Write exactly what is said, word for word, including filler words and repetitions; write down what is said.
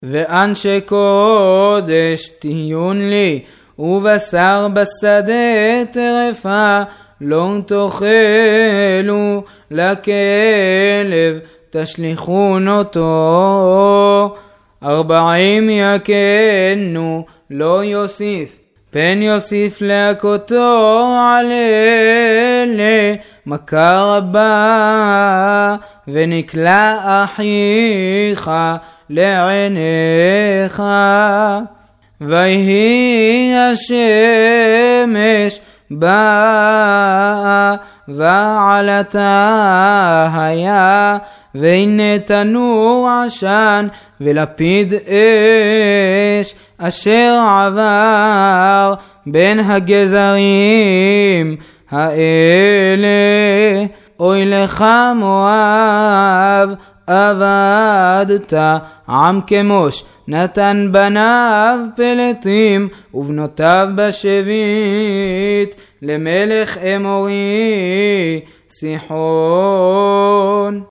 ואנשי קודש תהיון לי, ובשר בשדה טרפה לא תאכלו, לכלב תשליכון אותו. ארבעים יקנו לא יוסיף, פן יוסיף להכותו על אלה מכה רבה, ונקלע אחיך לעיניך. ויהי השמש באה ועלתה היה, והנה תנור עשן ולפיד אש אשר עבר בין הגזרים האלה. אוי לך מואב, עבדת עם כמוש, נתן בניו פלטים ובנותיו בשבית למלך אמורי סיחון.